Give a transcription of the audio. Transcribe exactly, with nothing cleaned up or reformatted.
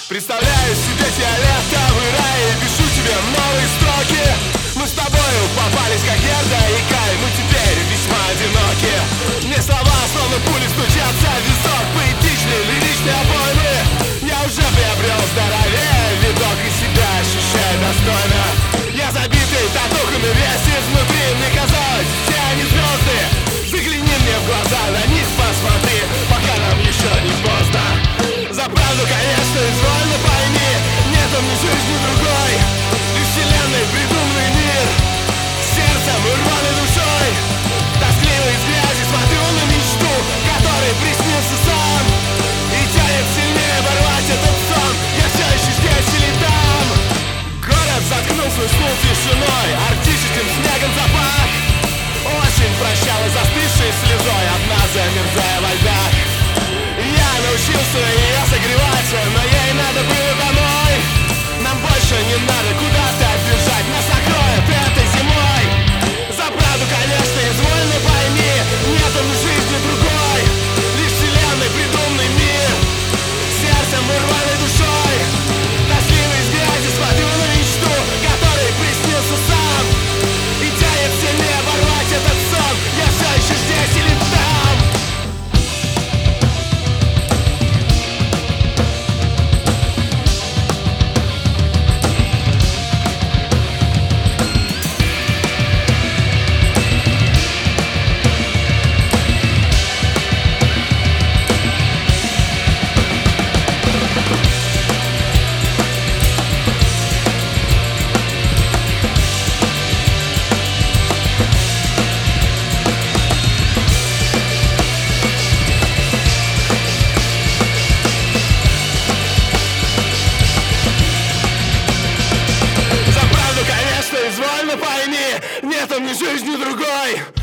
Представляю себе фиолетовый рай и пишу тебе новые строки. Мы с тобою попались как Герда и Кай, мы теперь весьма одиноки. Мне слова словно пули стучатся в висок, поэтичные, лиричные обоймы. Я уже приобрел здоровье, видок из себя ощущаю достойно. Я забитый татухами весь изнутри, мне казалось, все они звезды. Загляни мне в глаза, на них посмотри, пока нам еще не поздно. За правду, конечно, извольно пойми, нету ни жизни, ни другой. Лишь вселенной придуманный мир, сердцем и рваной душой. Тоскливо из грязи смотрю на мечту, которой приснился сам, и тянет сильнее оборвать этот сон. Я все еще здесь или там. Город заткнул свой стул тишиной, арктическим снегом запах. Осень прощалась застывшей слезой, одна замерзая во льдах. Я научился ее согревать, но ей надо было домой. Нам больше не надо куда-то бежать, нас накроет этой зимой. За правду, конечно, извольно пойми, нету ни жизни другой. Лишь вселенной придуманный мир, сердцем и рваной душой. Тоскливо из грязи смотрю на мечту, которой приснился сам, и тянет сильнее оборвать этот сон. Я все еще здесь или там. Извольно пойми, нету ни жизни другой.